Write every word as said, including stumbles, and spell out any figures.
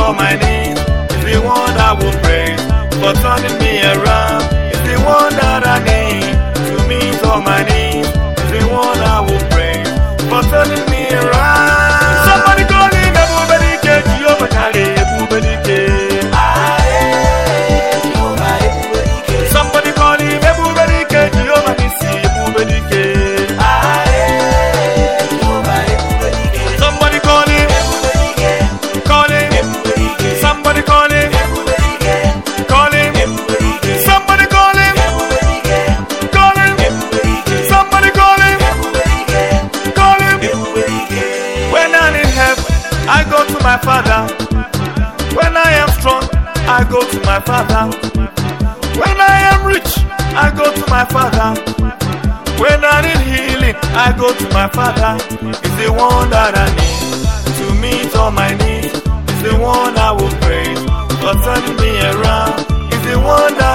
on my knees. He's the one I will praise for turning me around. He's the one that I need to meet on my knees. He's the one I will praise for turning me around. Somebody call him Ebubedike, Jehovah Jireh, Ebubedike. Somebody call him Ebubedike, Jehovah Nissi, Ebubedike. Somebody call him, call him, somebody call him, call him, somebody call him, call him, somebody call him, call him. When I'm in heaven, I go to my Father. When I am strong, I go to my Father. When I am rich, I go to my Father. When I need healing, I go to my Father. He's the one that I need to meet all my needs. He's the one I will praise for turning me around. He's the one that